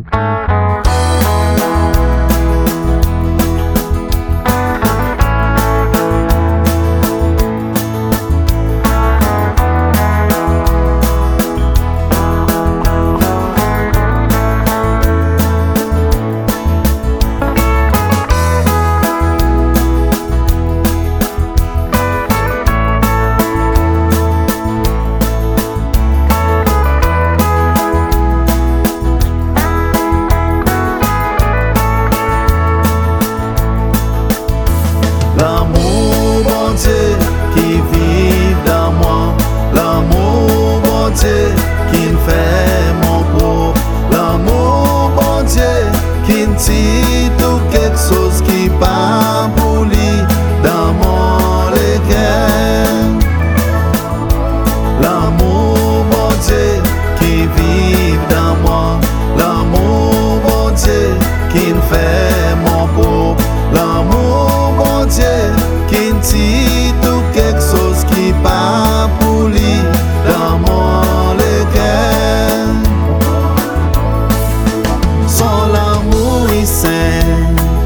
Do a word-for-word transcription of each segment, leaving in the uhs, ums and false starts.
L'amour, bon Dieu, qui vit dans moi. L'amour, bon Dieu, qui me fait mon beau. L'amour, bon Dieu, qui me dit tout quelque chose qui part pour lui dans mon cœur. L'amour, bon Dieu, qui vit dans moi. L'amour, bon Dieu, qui me fait mon beau. L'amour, bon Dieu, qui me dit tout quelque chose qui part pour lui dans mon cœur. Son amour est saint,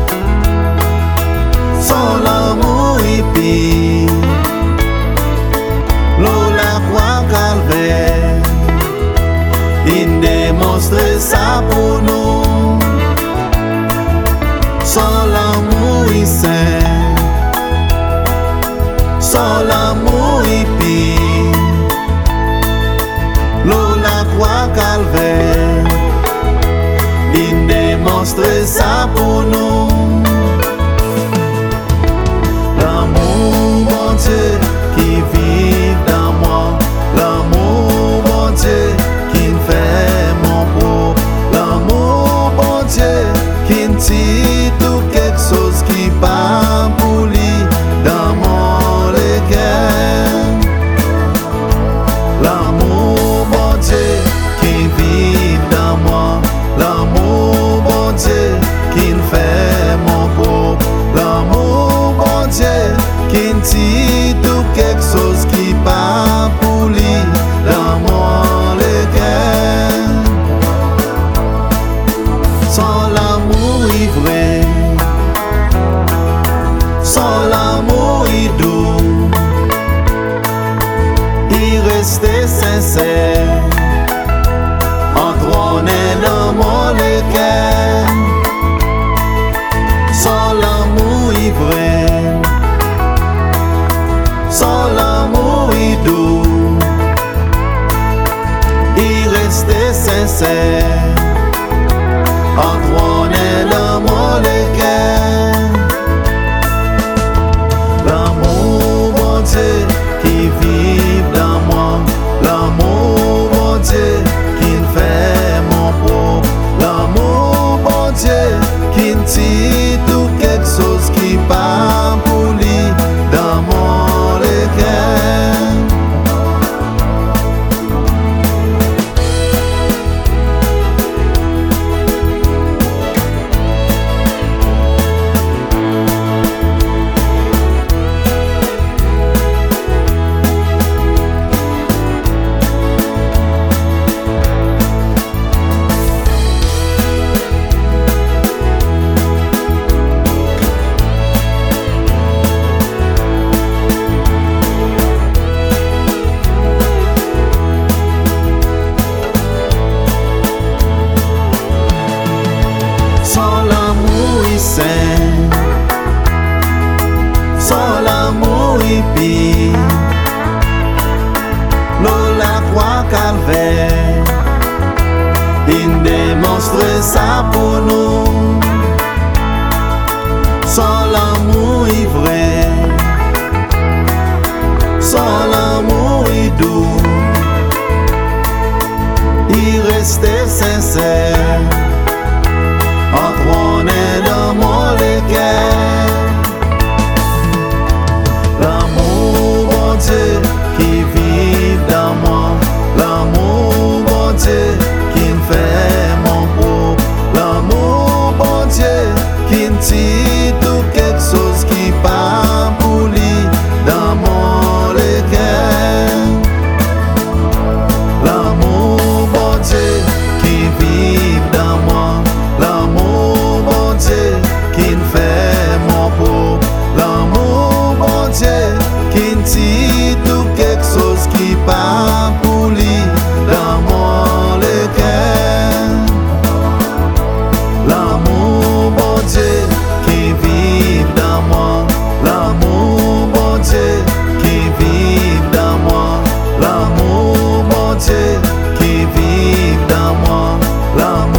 son amour est pire. L'eau la croix calvaire, il démontre ça pour nous. Son amour est saint, son amour est pire. L'eau la croix calvaire, il démontre ça pour nous. L'amour, bon Dieu, qui vit dans moi. L'amour, bon Dieu, qui me fait mon beau. L'amour, bon Dieu, qui me dit tout quelque chose qui part pour lui dans mon cœur. L'amour, bon Dieu, qui vit dans moi. L'amour, bon Dieu, qui me fait mon beau. L'amour, bon Dieu, qui me dit tout quelque chose qui part pour lui dans mon cœur. Sans l'amour est vrai, sans l'amour est doux, il restait sincère, entrôné dans mon cœur. Sans l'amour est vrai, sans l'amour est doux, il restait sincère, entrôné dans mon cœur. L'amour, bon Dieu, qui vit dans moi. L'amour, bon Dieu, qui me fait mon beau. L'amour, bon Dieu, qui me dit tout quelque chose qui part pour lui dans mon cœur. Sans l'amour est saint, sans l'amour est pire. L'eau la croix calvaire, il démontre ça pour nous. Sans l'amour est vrai, sans l'amour est doux, il restait sincère, entrôné dans mon cœur. L'amour, bon Dieu, qui vit dans moi. L'amour, bon Dieu, qui me fait mon beau. L'amour, bon Dieu, qui me dit tout quelque chose qui part pour lui dans mon cœur. L'amour, bon Dieu, qui vit dans l'amour